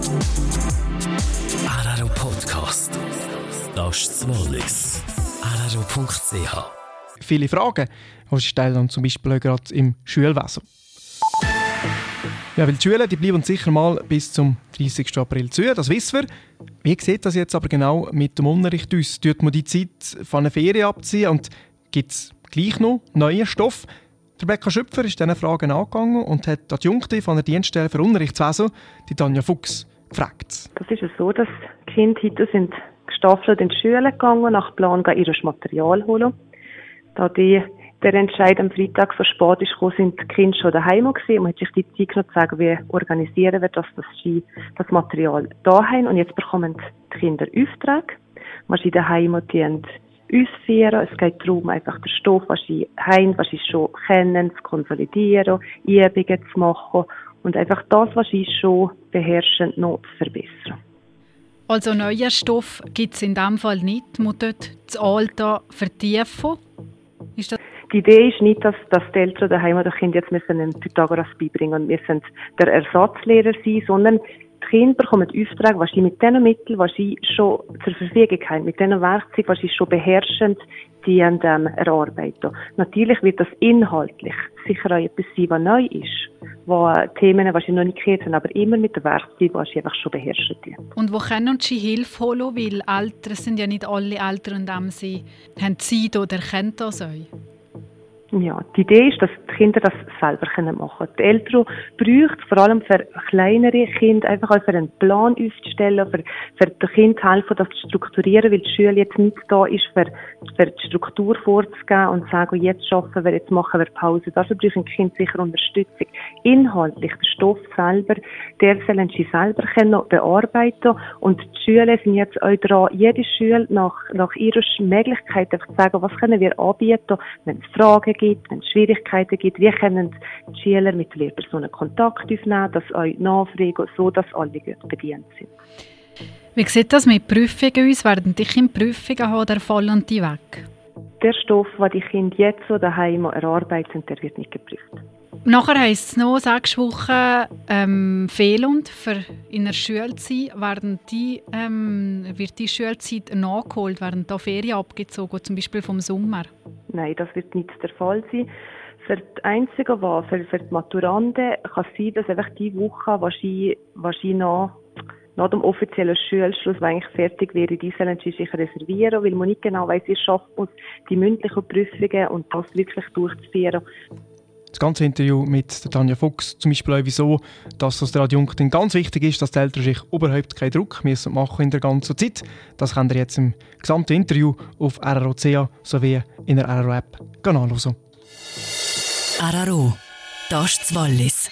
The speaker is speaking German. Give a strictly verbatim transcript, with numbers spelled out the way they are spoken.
R R O Podcast. Das ist das Wallis. R R O Punkt C H. Viele Fragen, die sie stellen, zum Beispiel auch gerade im Schulwesen. Ja, weil die Schulen die bleiben sicher mal bis zum dreißigsten April zu, das wissen wir. Wie sieht das jetzt aber genau mit dem Unterricht aus? Tut man die Zeit von einer Ferien abziehen und gibt es gleich noch neuen Stoff? Rebecca Schöpfer ist diesen Fragen angegangen und hat die Adjunktin von der Dienststelle für Unterrichtswesen, die Tanja Fuchs, gefragt. Das ist so, dass die Kinder heute sind gestaffelt in die Schule gegangen, nach Plan ihr Material holen. Da die, der Entscheid am Freitag so spät ist gekommen, sind die Kinder schon daheim gewesen. Man hat sich die Zeit genommen, zu sagen, wie organisieren wir das, dass sie das Material da haben. Und jetzt bekommen die Kinder Aufträge, was sie daheim ausführen. Es geht darum, einfach den Stoff, was sie haben, was sie schon kennen, zu konsolidieren, Übungen zu machen und einfach das, was sie schon beherrschen, noch zu verbessern. Also neuer Stoff gibt es in diesem Fall nicht. Man dort das Alte vertiefen. Ist das Die Idee ist nicht, dass, dass die Eltern daheim den Kindern jetzt müssen einen Pythagoras beibringen und müssen der Ersatzlehrer sein, sondern die Kinder bekommen Aufträge, was sie mit den Mitteln, was sie schon zur Verfügung haben, mit den Werkzeugen, was sie schon beherrschen, die ähm, erarbeiten. Natürlich wird das inhaltlich sicher auch etwas sein, was neu ist, wo Themen, die sie noch nicht kennt, aber immer mit den Werkzeugen, die sie einfach schon beherrschen. Und wo können sie Hilfe holen? Weil Eltern sind ja nicht alle Eltern, indem sie haben Zeit oder kennen das auch. Ja, die Idee ist, dass die Kinder das selber machen können. Die Eltern brauchen vor allem für kleinere Kinder einfach auch für einen Plan aufzustellen, für, für den Kind helfen, das zu strukturieren, weil die Schule jetzt nicht da ist, für, für die Struktur vorzugeben und zu sagen, jetzt schaffen wir, jetzt machen wir Pause. Dafür brauchen die Kinder sicher Unterstützung. Inhaltlich, der Stoff selber, der sollen sie selber können bearbeiten und die Schulen sind jetzt auch dran, jede Schule nach, nach ihrer Möglichkeit einfach zu sagen, was können wir anbieten, wenn es Fragen gibt, wenn es Schwierigkeiten gibt, wie können die Schüler mit den Lehrpersonen Kontakt aufnehmen, dass euch nachfragen, so dass alle gut bedient sind. Wie sieht das mit Prüfungen aus? Werden die Kinder Prüfungen haben oder fallen die weg? Der Stoff, den die Kinder jetzt so daheim erarbeiten, der wird nicht geprüft. Nachher heisst es noch, sechs Wochen ähm, fehlend für in der Schule zu sein. Werden die, ähm, wird die Schulzeit nachgeholt? Werden da Ferien abgezogen, zum Beispiel vom Sommer? Nein, das wird nicht der Fall sein. Für die einzige, was für, für die Maturanden kann es sein, dass einfach die Woche, was sie, was sie nach, nach dem offiziellen Schulschluss, wenn eigentlich fertig wäre, die sollen sie sich reservieren, weil man nicht genau weiss, wie schafft man die mündlichen Prüfungen und das wirklich durchzuführen. Das ganze Interview mit der Tanja Fuchs zum Beispiel auch wieso, dass es der Adjunktin ganz wichtig ist, dass die Eltern sich überhaupt keinen Druck müssen machen in der ganzen Zeit. Das könnt ihr jetzt im gesamten Interview auf R R O Punkt C H sowie in der R R O App nachhören. R R O, das ist das Wallis.